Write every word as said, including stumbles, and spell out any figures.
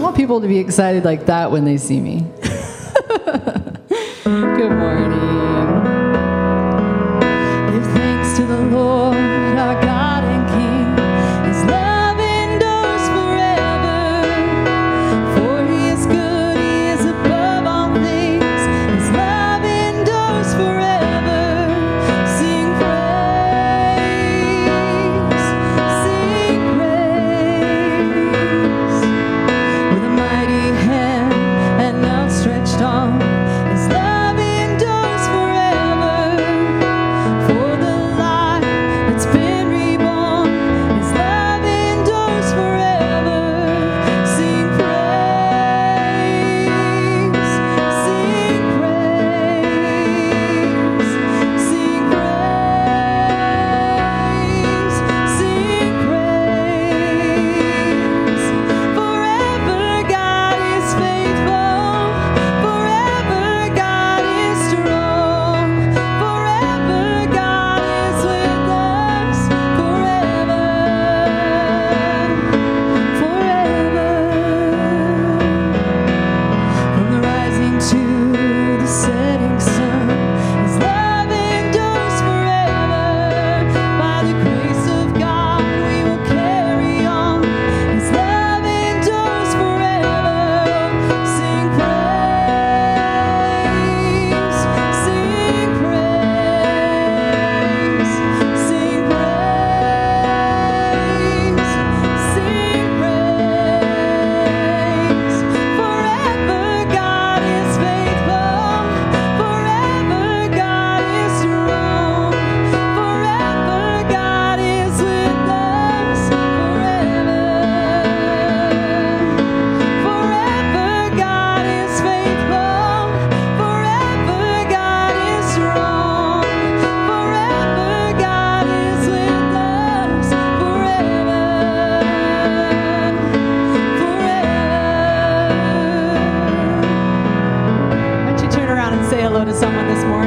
want people to be excited like that when they see me. Good morning. Give thanks to the Lord, our God and King. His love endures forever. For he is good, he is above all things. His love endures forever. Sing praise, sing praise. With a mighty hand and outstretched arm, his love endures forever. For the life that's been reborn, his love endures forever. Sing praise, sing praise, sing praise, sing praise. Forever God is faithful, forever God is strong, forever God is with us, forever, forever. From the rising to the setting sun, his love endures forever. By the grace of God we will carry on, his love endures forever. Sing praise, sing praise, sing praise, sing praise. Forever God is faithful, forever God is strong, forever God is with us, forever, forever God is faithful, forever God is strong, forever God is with us, forever, forever. Why don't you turn around and say hello to someone this morning?